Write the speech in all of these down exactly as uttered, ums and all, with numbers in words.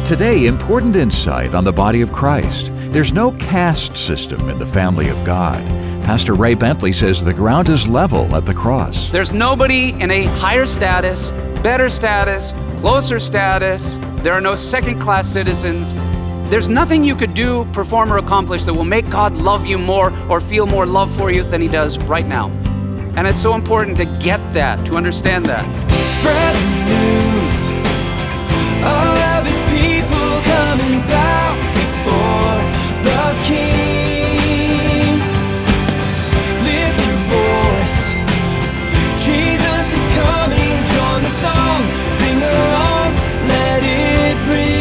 Today, important insight on the body of Christ. There's no caste system in the family of God. Pastor Ray Bentley says the ground is level at the cross. There's nobody in a higher status, better status, closer status. There are no second-class citizens. There's nothing you could do, perform, or accomplish that will make God love you more or feel more love for you than He does right now. And it's so important to get that, to understand that. Spread the news. All of His people coming down before the King. Lift your voice. Jesus is coming. Join the song. Sing along. Let it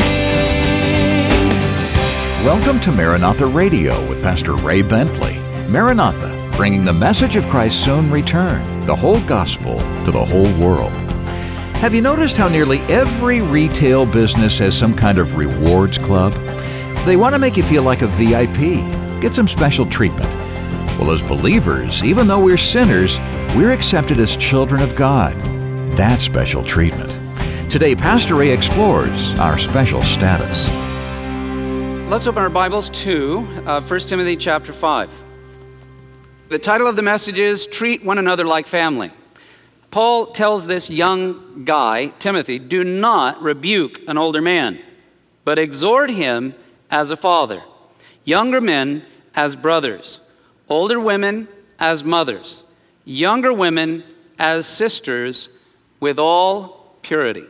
ring. Welcome to Maranatha Radio with Pastor Ray Bentley. Maranatha, bringing the message of Christ's soon return, the whole gospel, to the whole world. Have you noticed how nearly every retail business has some kind of rewards club? They want to make you feel like a V I P, get some special treatment. Well, as believers, even though we're sinners, we're accepted as children of God. That's special treatment. Today, Pastor Ray explores our special status. Let's open our Bibles to uh, First Timothy chapter five. The title of the message is Treat One Another Like Family. Paul tells this young guy, Timothy, do not rebuke an older man, but exhort him as a father, younger men as brothers, older women as mothers, younger women as sisters, with all purity.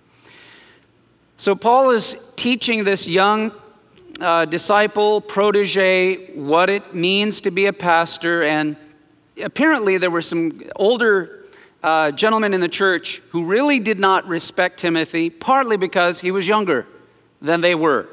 So Paul is teaching this young uh, disciple, protege, what it means to be a pastor, and apparently there were some older Uh, gentlemen in the church who really did not respect Timothy, partly because he was younger than they were.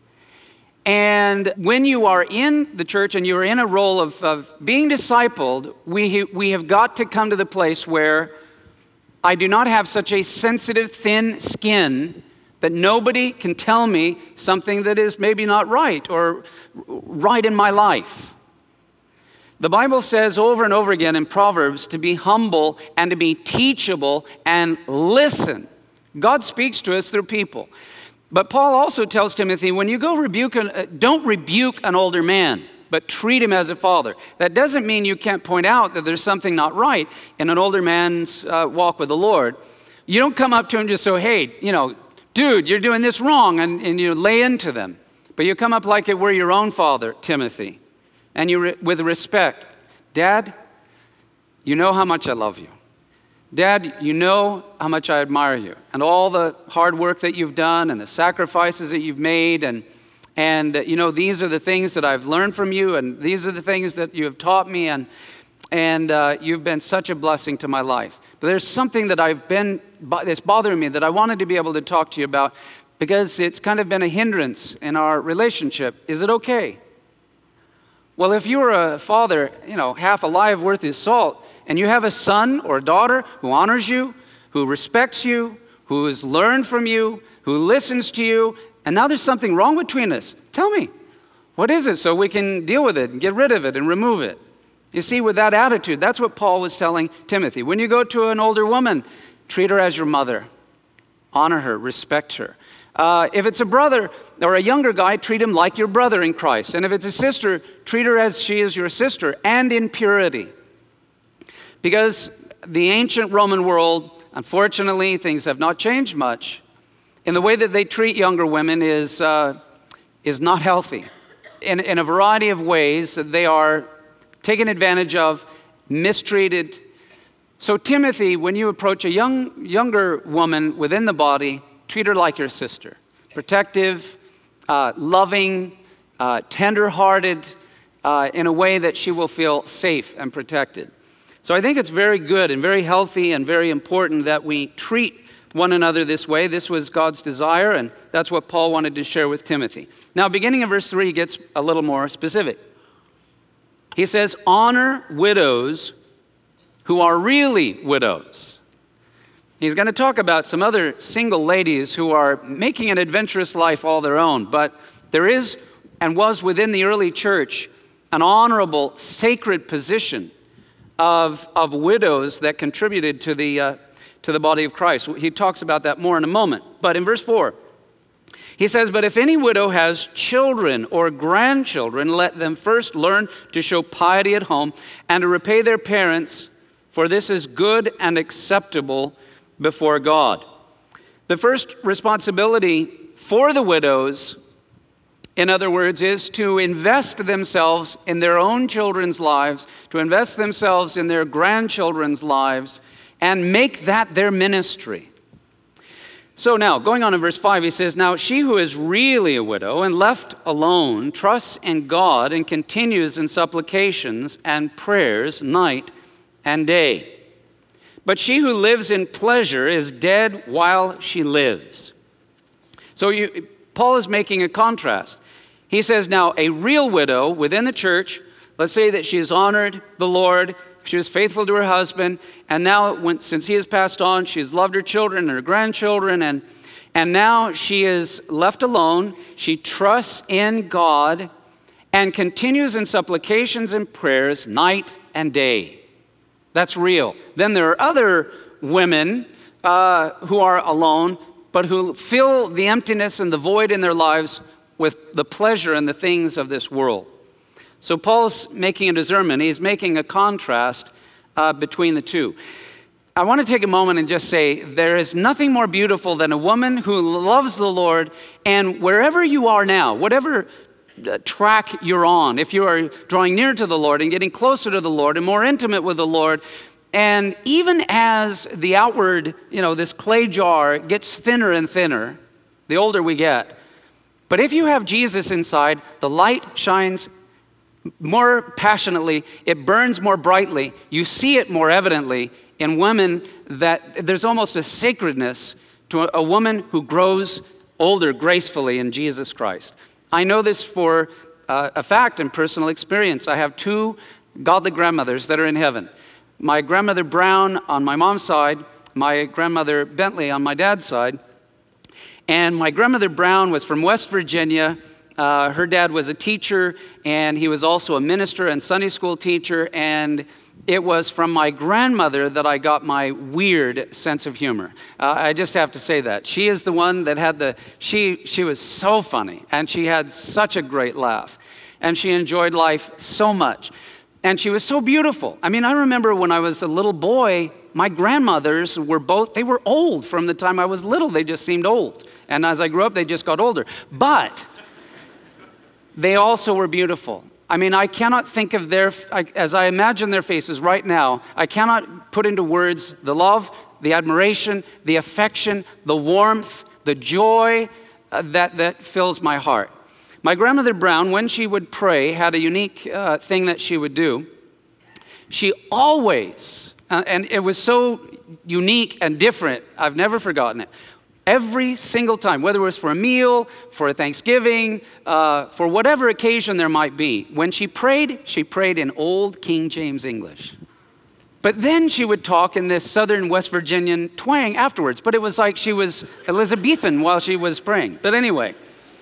And when you are in the church and you are in a role of, of being discipled, we, we have got to come to the place where I do not have such a sensitive, thin skin that nobody can tell me something that is maybe not right or right in my life. The Bible says over and over again in Proverbs to be humble and to be teachable and listen. God speaks to us through people. But Paul also tells Timothy, when you go rebuke, an, uh, don't rebuke an older man, but treat him as a father. That doesn't mean you can't point out that there's something not right in an older man's uh, walk with the Lord. You don't come up to him and just say, hey, you know, dude, you're doing this wrong, and, and you lay into them. But you come up like it were your own father, Timothy. And you, re- with respect, Dad, you know how much I love you. Dad, you know how much I admire you, and all the hard work that you've done, and the sacrifices that you've made, and and uh, you know these are the things that I've learned from you, and these are the things that you have taught me, and and uh, you've been such a blessing to my life. But there's something that I've been that's bothering me that I wanted to be able to talk to you about because it's kind of been a hindrance in our relationship. Is it okay? Well, if you were a father, you know, half alive worth his salt, and you have a son or a daughter who honors you, who respects you, who has learned from you, who listens to you, and now there's something wrong between us, tell me, what is it so we can deal with it and get rid of it and remove it? You see, with that attitude, that's what Paul was telling Timothy. When you go to an older woman, treat her as your mother. Honor her, respect her. Uh, if it's a brother or a younger guy, treat him like your brother in Christ. And if it's a sister, treat her as she is your sister, and in purity. Because the ancient Roman world, unfortunately, things have not changed much. And the way that they treat younger women is, uh, is not healthy. In, in a variety of ways, they are taken advantage of, mistreated. So Timothy, when you approach a young, younger woman within the body, treat her like your sister, protective, uh, loving, uh, tender-hearted, uh, in a way that she will feel safe and protected. So I think it's very good and very healthy and very important that we treat one another this way. This was God's desire, and that's what Paul wanted to share with Timothy. Now, beginning in verse three, he gets a little more specific. He says, honor widows who are really widows. He's going to talk about some other single ladies who are making an adventurous life all their own. But there is and was within the early church an honorable, sacred position of, of widows that contributed to the, uh, to the body of Christ. He talks about that more in a moment. But in verse four, He says, but if any widow has children or grandchildren, let them first learn to show piety at home and to repay their parents, for this is good and acceptable before God. The first responsibility for the widows, in other words, is to invest themselves in their own children's lives, to invest themselves in their grandchildren's lives, and make that their ministry. So now, going on in verse five, he says, now she who is really a widow and left alone trusts in God and continues in supplications and prayers night and day. But she who lives in pleasure is dead while she lives. So you, Paul is making a contrast. He says now a real widow within the church, let's say that she has honored the Lord, she was faithful to her husband, and now when, since he has passed on, she has loved her children and her grandchildren, and, and now she is left alone. She trusts in God and continues in supplications and prayers night and day. That's real. Then there are other women uh, who are alone, but who fill the emptiness and the void in their lives with the pleasure and the things of this world. So Paul's making a discernment. He's making a contrast uh, between the two. I want to take a moment and just say there is nothing more beautiful than a woman who loves the Lord, and wherever you are now, whatever track you're on, if you are drawing near to the Lord and getting closer to the Lord and more intimate with the Lord, and even as the outward, you know, this clay jar gets thinner and thinner, the older we get, but if you have Jesus inside, the light shines more passionately, it burns more brightly, you see it more evidently in women, that there's almost a sacredness to a, a woman who grows older gracefully in Jesus Christ. I know this for uh, a fact and personal experience. I have two godly grandmothers that are in heaven. My grandmother Brown on my mom's side, my grandmother Bentley on my dad's side. And my grandmother Brown was from West Virginia. Uh, her dad was a teacher, and he was also a minister and Sunday school teacher, and it was from my grandmother that I got my weird sense of humor. Uh, I just have to say that. She is the one that had the, she, she was so funny, and she had such a great laugh, and she enjoyed life so much, and she was so beautiful. I mean, I remember when I was a little boy, my grandmothers were both, they were old from the time I was little. They just seemed old, and as I grew up, they just got older. But they also were beautiful. I mean, I cannot think of their, as I imagine their faces right now, I cannot put into words the love, the admiration, the affection, the warmth, the joy uh, that, that fills my heart. My grandmother Brown, when she would pray, had a unique uh, thing that she would do. She always, uh, and it was so unique and different, I've never forgotten it. Every single time, whether it was for a meal, for a Thanksgiving, uh, for whatever occasion there might be, when she prayed, she prayed in old King James English. But then she would talk in this southern West Virginian twang afterwards. But it was like she was Elizabethan while she was praying. But anyway.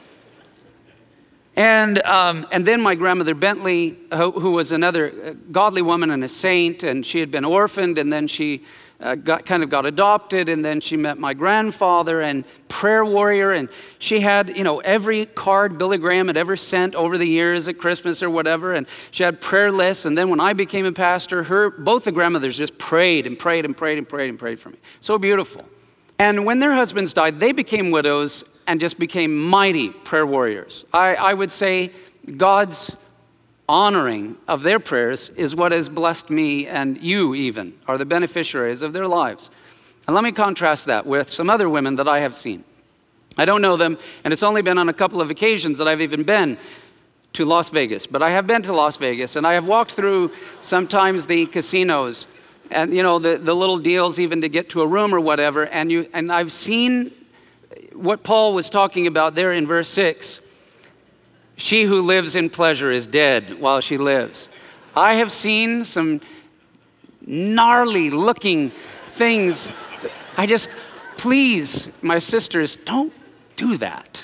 And um, and then my grandmother Bentley, who, who was another godly woman and a saint, and she had been orphaned, and then she Uh, got kind of got adopted, and then she met my grandfather, and prayer warrior, and she had, you know, every card Billy Graham had ever sent over the years at Christmas or whatever, and she had prayer lists. And then when I became a pastor, her both the grandmothers just prayed and prayed and prayed and prayed and prayed for me. So beautiful. And when their husbands died, they became widows and just became mighty prayer warriors. I, I would say God's honoring of their prayers is what has blessed me, and you even are the beneficiaries of their lives. And let me contrast that with some other women that I have seen. I don't know them, and it's only been on a couple of occasions that I've even been to Las Vegas. But I have been to Las Vegas, and I have walked through sometimes the casinos and, you know, the, the little deals even to get to a room or whatever. And you and I've seen what Paul was talking about there in verse six. She who lives in pleasure is dead while she lives. I have seen some gnarly looking things. I just, please, my sisters, don't do that.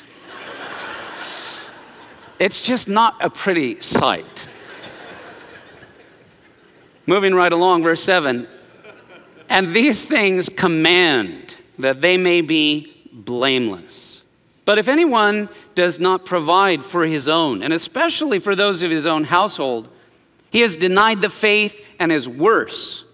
It's just not a pretty sight. Moving right along, verse seven. And these things command that they may be blameless. But if anyone does not provide for his own, and especially for those of his own household, he has denied the faith and is worse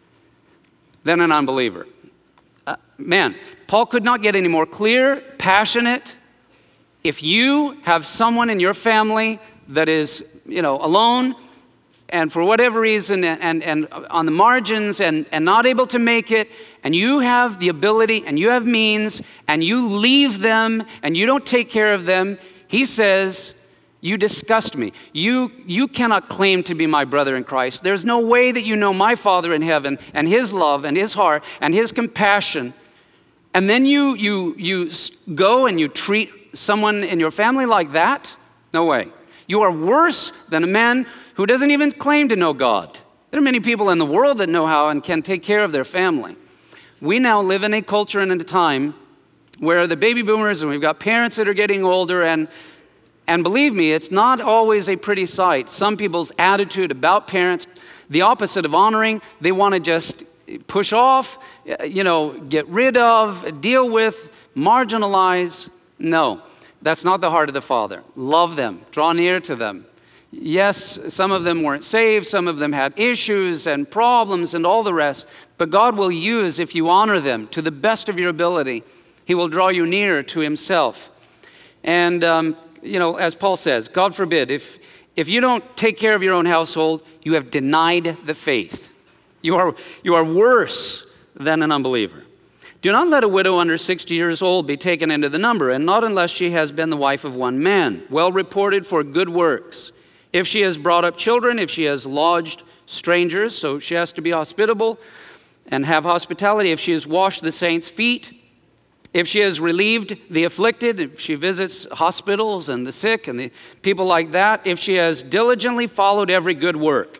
than an unbeliever. Uh, man, Paul could not get any more clear, passionate. If you have someone in your family that is, you know, alone, and for whatever reason, and, and, and on the margins, and, and not able to make it, and you have the ability, and you have means, and you leave them, and you don't take care of them, he says, you disgust me. You, you cannot claim to be my brother in Christ. There's no way that you know my Father in heaven, and his love, and his heart, and his compassion, and then you, you, you go and you treat someone in your family like that? No way. You are worse than a man who doesn't even claim to know God. There are many people in the world that know how and can take care of their family. We now live in a culture and in a time where the baby boomers, and we've got parents that are getting older, and and believe me, it's not always a pretty sight. Some people's attitude about parents, the opposite of honoring, they want to just push off, you know, get rid of, deal with, marginalize. No, that's not the heart of the Father. Love them, draw near to them. Yes, some of them weren't saved, some of them had issues and problems and all the rest, but God will use, if you honor them to the best of your ability, he will draw you near to himself. And, um, you know, as Paul says, God forbid, if, if you don't take care of your own household, you have denied the faith. You are, you are worse than an unbeliever. Do not let a widow under sixty years old be taken into the number, and not unless she has been the wife of one man, well reported for good works. If she has brought up children, if she has lodged strangers, so she has to be hospitable and have hospitality. If she has washed the saints' feet, if she has relieved the afflicted, if she visits hospitals and the sick and the people like that, if she has diligently followed every good work.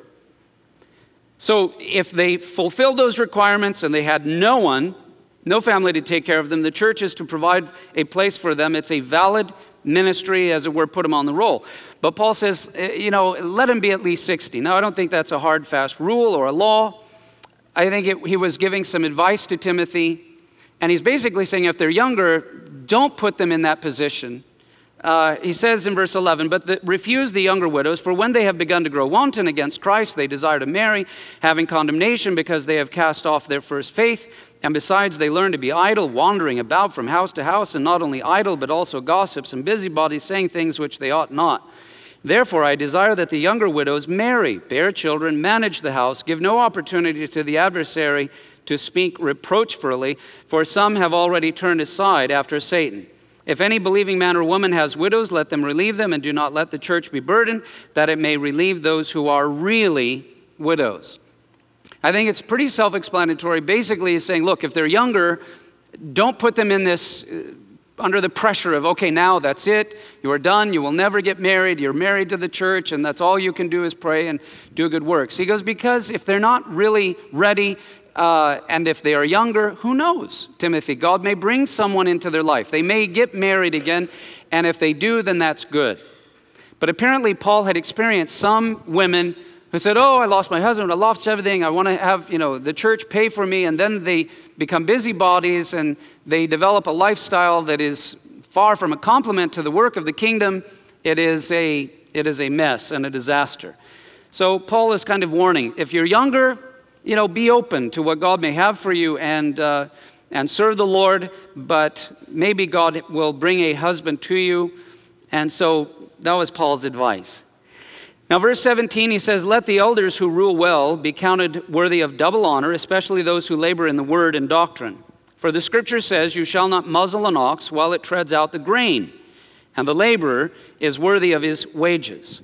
So if they fulfilled those requirements and they had no one, no family to take care of them, the church is to provide a place for them. It's a valid ministry, as it were, put them on the roll. But Paul says, you know, let him be at least sixty. Now, I don't think that's a hard, fast rule or a law. I think it, he was giving some advice to Timothy, and he's basically saying if they're younger, don't put them in that position. Uh, he says in verse eleven, but the, refuse the younger widows, for when they have begun to grow wanton against Christ, they desire to marry, having condemnation because they have cast off their first faith. And besides, they learn to be idle, wandering about from house to house, and not only idle, but also gossips and busybodies, saying things which they ought not. Therefore, I desire that the younger widows marry, bear children, manage the house, give no opportunity to the adversary to speak reproachfully, for some have already turned aside after Satan. If any believing man or woman has widows, let them relieve them, and do not let the church be burdened, that it may relieve those who are really widows. I think it's pretty self-explanatory. Basically, he's saying, look, if they're younger, don't put them in this, uh, under the pressure of, okay, now that's it. You are done. You will never get married. You're married to the church, and that's all you can do is pray and do good works. He goes, because if they're not really ready, uh, and if they are younger, who knows, Timothy? God may bring someone into their life. They may get married again, and if they do, then that's good. But apparently, Paul had experienced some women who said, oh, I lost my husband, I lost everything, I want to have, you know, the church pay for me, and then they become busybodies and they develop a lifestyle that is far from a compliment to the work of the kingdom. It is a, it is a mess and a disaster. So Paul is kind of warning, if you're younger, you know, be open to what God may have for you and, uh, and serve the Lord, but maybe God will bring a husband to you. And so that was Paul's advice. Now, verse seventeen, he says, let the elders who rule well be counted worthy of double honor, especially those who labor in the word and doctrine. For the scripture says, you shall not muzzle an ox while it treads out the grain, and the laborer is worthy of his wages.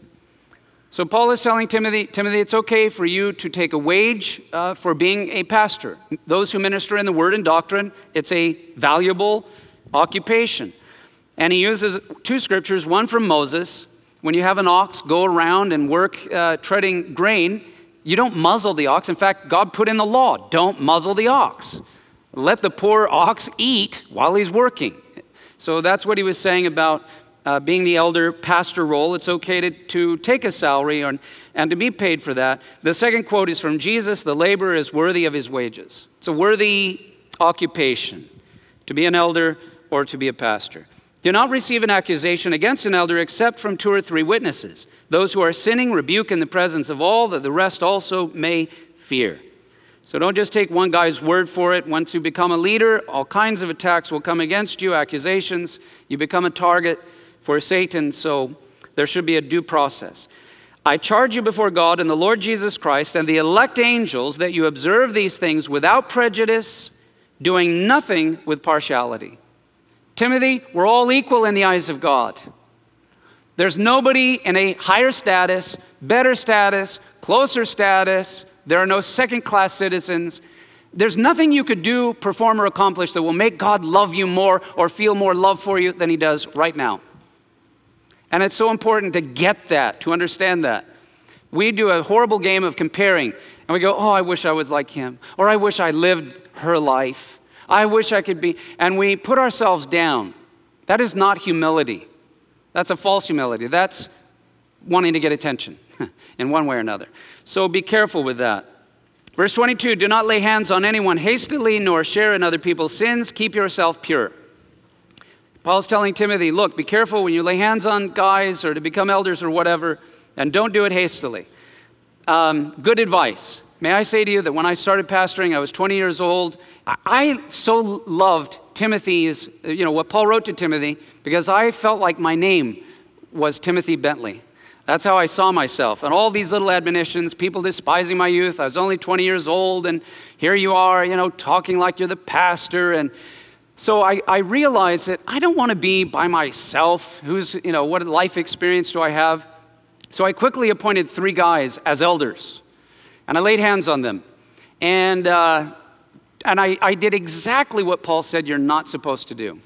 So Paul is telling Timothy, Timothy, it's okay for you to take a wage uh, for being a pastor. Those who minister in the word and doctrine, it's a valuable occupation. And he uses two scriptures, one from Moses. When you have an ox go around and work uh, treading grain, you don't muzzle the ox. In fact, God put in the law, don't muzzle the ox. Let the poor ox eat while he's working. So that's what he was saying about uh, being the elder pastor role. It's okay to, to take a salary or, and to be paid for that. The second quote is from Jesus, the laborer is worthy of his wages. It's a worthy occupation to be an elder or to be a pastor. Do not receive an accusation against an elder except from two or three witnesses. Those who are sinning rebuke in the presence of all, that the rest also may fear. So don't just take one guy's word for it. Once you become a leader, all kinds of attacks will come against you, accusations. You become a target for Satan, so there should be a due process. I charge you before God and the Lord Jesus Christ and the elect angels that you observe these things without prejudice, doing nothing with partiality. Timothy, we're all equal in the eyes of God. There's nobody in a higher status, better status, closer status. There are no second-class citizens. There's nothing you could do, perform, or accomplish that will make God love you more or feel more love for you than he does right now. And it's so important to get that, to understand that. We do a horrible game of comparing, and we go, oh, I wish I was like him, or I wish I lived her life. I wish I could be, and we put ourselves down. That is not humility. That's a false humility. That's wanting to get attention in one way or another. So be careful with that. Verse twenty-two, do not lay hands on anyone hastily, nor share in other people's sins. Keep yourself pure. Paul's telling Timothy, look, be careful when you lay hands on guys or to become elders or whatever, and don't do it hastily. Um, good advice. May I say to you that when I started pastoring, I was twenty years old. I so loved Timothy's, you know, what Paul wrote to Timothy, because I felt like my name was Timothy Bentley. That's how I saw myself. And all these little admonitions, people despising my youth. I was only twenty years old, and here you are, you know, talking like you're the pastor. And so I, I realized that I don't want to be by myself. Who's, you know, what life experience do I have? So I quickly appointed three guys as elders, and I laid hands on them. And uh, and I, I did exactly what Paul said you're not supposed to do.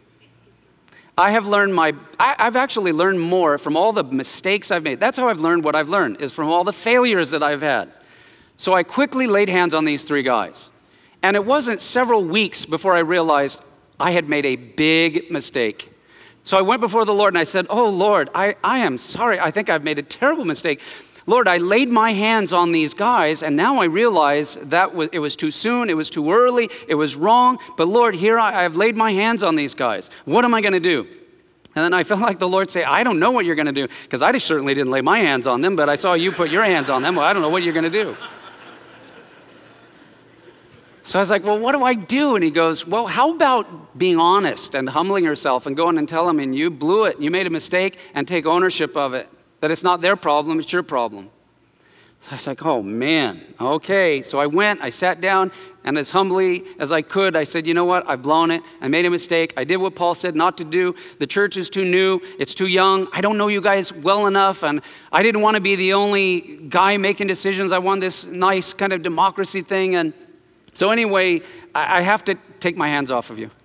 I have learned my, I, I've actually learned more from all the mistakes I've made. That's how I've learned what I've learned, is from all the failures that I've had. So I quickly laid hands on these three guys. And it wasn't several weeks before I realized I had made a big mistake. So I went before the Lord and I said, oh Lord, I, I am sorry. I think I've made a terrible mistake. Lord, I laid my hands on these guys, and now I realize that was, it was too soon, it was too early, it was wrong. But Lord, here I, I've laid my hands on these guys. What am I going to do? And then I felt like the Lord say, I don't know what you're going to do, because I just certainly didn't lay my hands on them, but I saw you put your hands on them. Well, I don't know what you're going to do. So I was like, well, what do I do? And he goes, well, how about being honest and humbling yourself and going and tell them, and you blew it, you made a mistake, and take ownership of it. That it's not their problem, it's your problem. So I was like, oh man, okay. So I went, I sat down, and as humbly as I could, I said, you know what, I've blown it. I made a mistake. I did what Paul said not to do. The church is too new, it's too young. I don't know you guys well enough, and I didn't want to be the only guy making decisions. I want this nice kind of democracy thing. And so anyway, I have to take my hands off of you.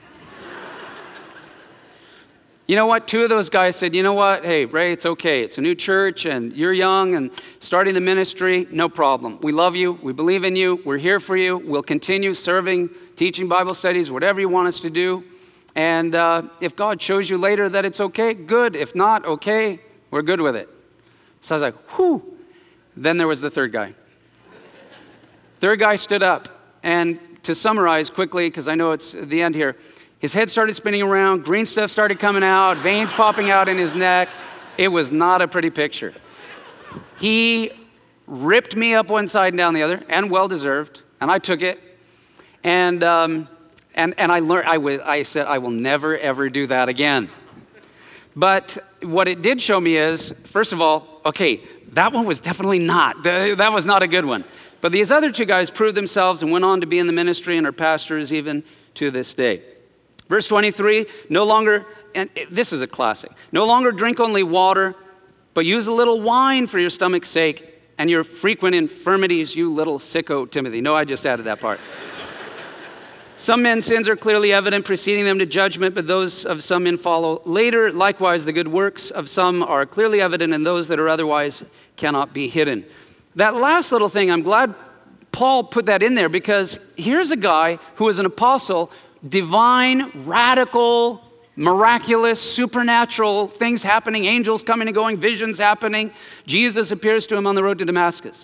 You know what? Two of those guys said, you know what? Hey, Ray, it's okay. It's a new church, and you're young and starting the ministry. No problem. We love you. We believe in you. We're here for you. We'll continue serving, teaching Bible studies, whatever you want us to do. And uh, if God shows you later that it's okay, good. If not, okay, we're good with it. So I was like, whew. Then there was the third guy. Third guy stood up. And to summarize quickly, because I know it's the end here, his head started spinning around, green stuff started coming out, veins popping out in his neck. It was not a pretty picture. He ripped me up one side and down the other, and well-deserved, and I took it. And um, and and I learned, I, w- I said, I will never, ever do that again. But what it did show me is, first of all, okay, that one was definitely not, that was not a good one. But these other two guys proved themselves and went on to be in the ministry and are pastors even to this day. Verse twenty-three, no longer, and this is a classic, no longer drink only water, but use a little wine for your stomach's sake and your frequent infirmities, you little sicko, Timothy. No, I just added that part. Some men's sins are clearly evident, preceding them to judgment, but those of some men follow later. Likewise, the good works of some are clearly evident, and those that are otherwise cannot be hidden. That last little thing, I'm glad Paul put that in there, because here's a guy who is an apostle, divine, radical, miraculous, supernatural things happening, angels coming and going, visions happening. Jesus appears to him on the road to Damascus.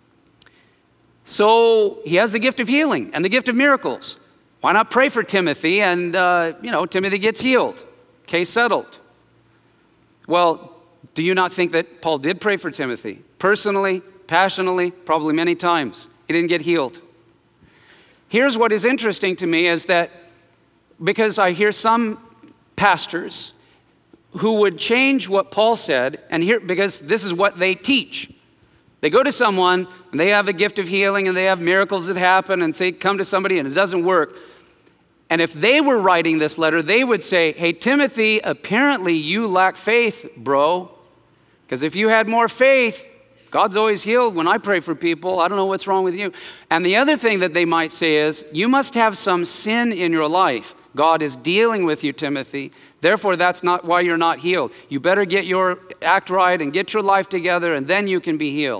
So he has the gift of healing and the gift of miracles. Why not pray for Timothy and, uh, you know, Timothy gets healed? Case settled. Well, do you not think that Paul did pray for Timothy? Personally, passionately, probably many times. He didn't get healed. Here's what is interesting to me is that because I hear some pastors who would change what Paul said, and here, because this is what they teach. They go to someone, and they have a gift of healing, and they have miracles that happen, and say, come to somebody, and it doesn't work. And if they were writing this letter, they would say, hey, Timothy, apparently you lack faith, bro. Because if you had more faith, God's always healed when I pray for people. I don't know what's wrong with you. And the other thing that they might say is, you must have some sin in your life. God is dealing with you, Timothy. Therefore, that's not why you're not healed. You better get your act right and get your life together, and then you can be healed.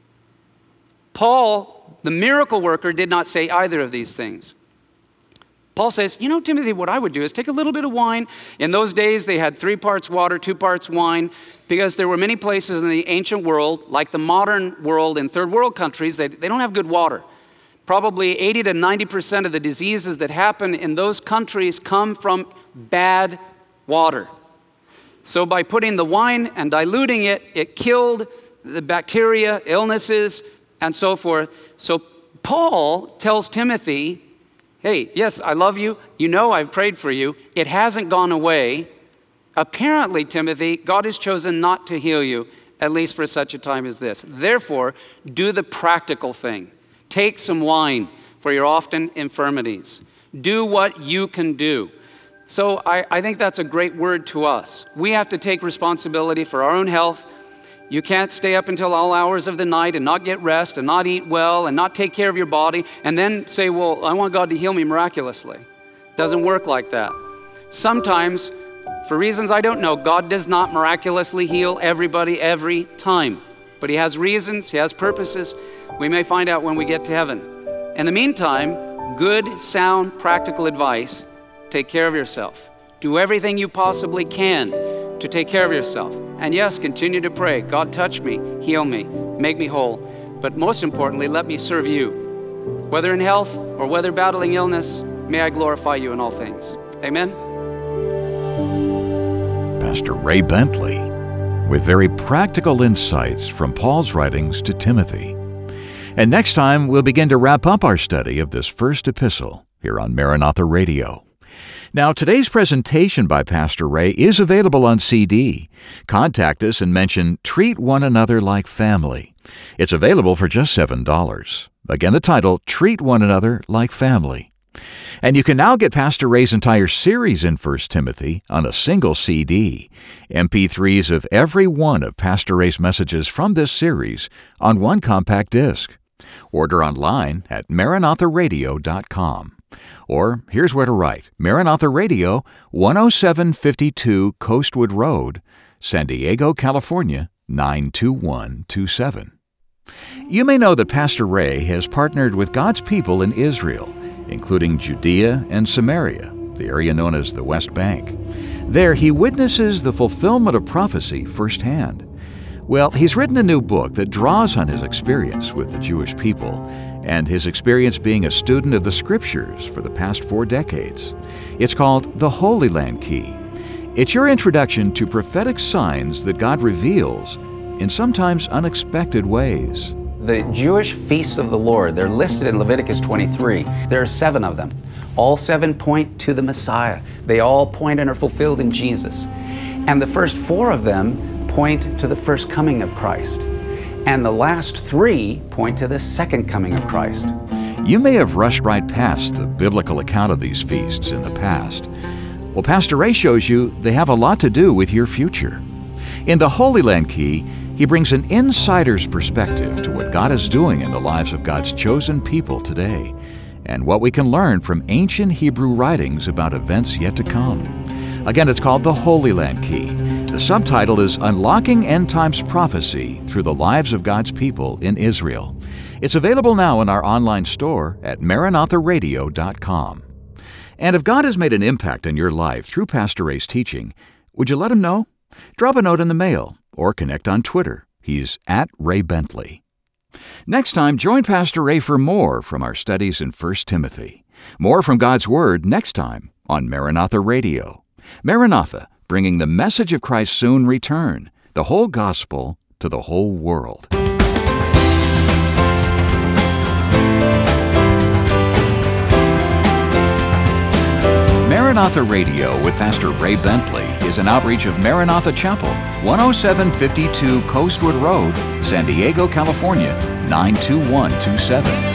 Paul, the miracle worker, did not say either of these things. Paul says, you know, Timothy, what I would do is take a little bit of wine. In those days, they had three parts water, two parts wine, because there were many places in the ancient world, like the modern world in third world countries, they, they don't have good water. Probably eighty to ninety percent of the diseases that happen in those countries come from bad water. So by putting the wine and diluting it, it killed the bacteria, illnesses, and so forth. So Paul tells Timothy, hey, yes, I love you. You know I've prayed for you. It hasn't gone away. Apparently, Timothy, God has chosen not to heal you, at least for such a time as this. Therefore, do the practical thing. Take some wine for your often infirmities. Do what you can do. So I, I think that's a great word to us. We have to take responsibility for our own health. You can't stay up until all hours of the night and not get rest and not eat well and not take care of your body and then say, well, I want God to heal me miraculously. It doesn't work like that. Sometimes, for reasons I don't know, God does not miraculously heal everybody every time. But he has reasons, he has purposes. We may find out when we get to heaven. In the meantime, good, sound, practical advice. Take care of yourself. Do everything you possibly can to take care of yourself. And yes, continue to pray. God, touch me, heal me, make me whole. But most importantly, let me serve you. Whether in health or whether battling illness, may I glorify you in all things. Amen. Pastor Ray Bentley, with very practical insights from Paul's writings to Timothy. And next time, we'll begin to wrap up our study of this first epistle here on Maranatha Radio. Now, today's presentation by Pastor Ray is available on C D. Contact us and mention Treat One Another Like Family. It's available for just seven dollars. Again, the title, Treat One Another Like Family. And you can now get Pastor Ray's entire series in First Timothy on a single C D, M P threes of every one of Pastor Ray's messages from this series on one compact disc. Order online at maranatha radio dot com. Or here's where to write. Maranatha Radio, one oh seven fifty-two Coastwood Road, San Diego, California, nine two one two seven. You may know that Pastor Ray has partnered with God's people in Israel, including Judea and Samaria, the area known as the West Bank. There, he witnesses the fulfillment of prophecy firsthand. Well, he's written a new book that draws on his experience with the Jewish people and his experience being a student of the Scriptures for the past four decades. It's called The Holy Land Key. It's your introduction to prophetic signs that God reveals in sometimes unexpected ways. The Jewish feasts of the Lord, they're listed in Leviticus twenty-three. There are seven of them. All seven point to the Messiah. They all point and are fulfilled in Jesus. And the first four of them point to the first coming of Christ. And the last three point to the second coming of Christ. You may have rushed right past the biblical account of these feasts in the past. Well, Pastor Ray shows you they have a lot to do with your future. In the Holy Land Key, he brings an insider's perspective to what God is doing in the lives of God's chosen people today, and what we can learn from ancient Hebrew writings about events yet to come. Again, it's called the Holy Land Key. The subtitle is Unlocking End Times Prophecy Through the Lives of God's People in Israel. It's available now in our online store at maranatha radio dot com. And if God has made an impact in your life through Pastor Ray's teaching, would you let him know? Drop a note in the mail or connect on Twitter. He's at Ray Bentley. Next time, join Pastor Ray for more from our studies in First Timothy. More from God's Word next time on Maranatha Radio. Maranatha, bringing the message of Christ's soon return, the whole gospel to the whole world. Maranatha Radio with Pastor Ray Bentley is an outreach of Maranatha Chapel, one oh seven fifty-two Coastwood Road, San Diego, California, nine two one two seven.